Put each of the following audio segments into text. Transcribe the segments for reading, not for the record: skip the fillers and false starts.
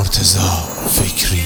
مرتضی فکری.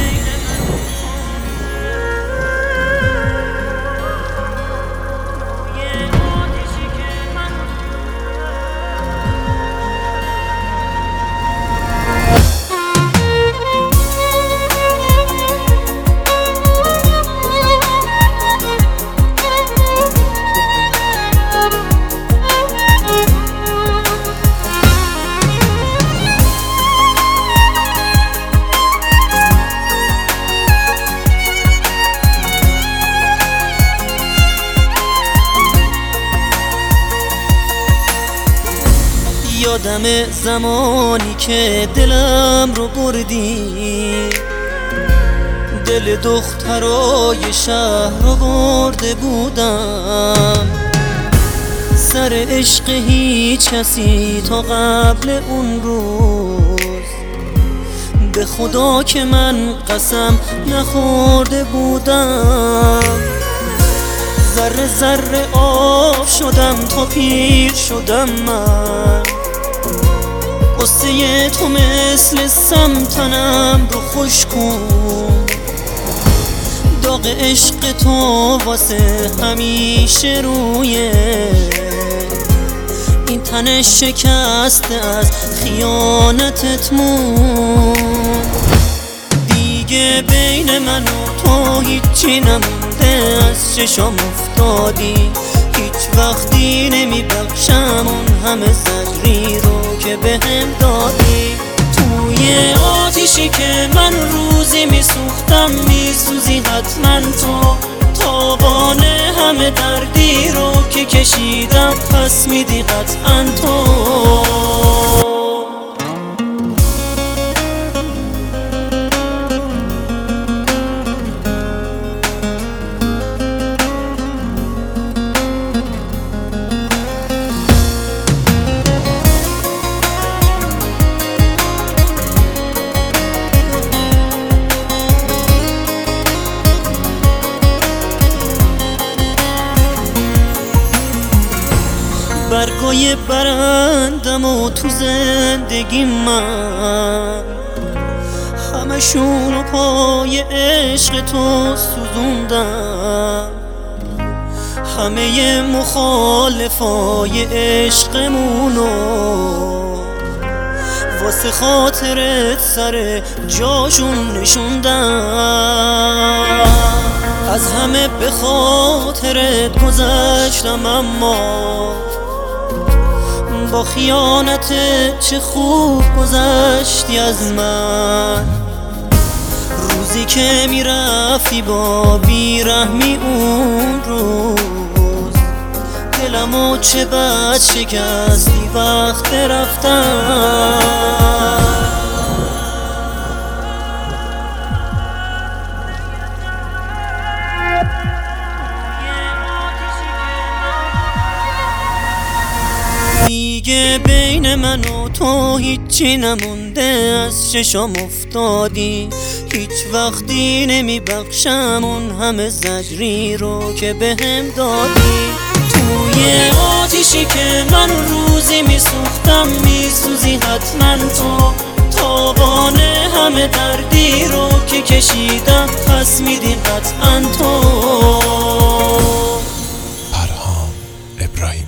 یادم زمانی که دلم رو بردی، دل دخترای شهر رو برده بودم. سر عشق هیچ کسی تا قبل اون روز به خدا که من قسم نخورده بودم. ذره ذره آب شدم تا پیر شدم من، قصه تو مثل سم تنم رو خوش کن. داغ عشق تو واسه همیشه روی این تن شکسته از خیانتت مون. دیگه بین من و تو هیچی نمونده، از چشام افتادی، هیچ وقتی نمیبخشم اون همه زجری رو که بهم دادی. توی آتیشی که من روزی میسوختم میسوزی حتما تو، تاوان همه دردی رو که کشیدم پس میدی قطعا تو. برگای برندم و تو زندگی من همشون رو پای عشق تو سوزوندم. همه مخالفای عشقمونو واسه خاطرت سر جاشون نشوندم. از همه به خاطرت گذشتم اما با خیانت چه خوب گذشتی از من. روزی که میرفتی با بیرحمی اون روز، دلمو چه بد شکستی وقت رفتن. دیگه بین من و تو هیچی نمونده، از چشام افتادی، هیچ وقتی نمیبخشم اون همه زجری رو که بهم دادی. توی آتیشی که من روزی میسوختم میسوزی حتما تو، تاوان همه دردی رو که کشیدم پس میدی قطعا تو. پرهام ابراهیمی.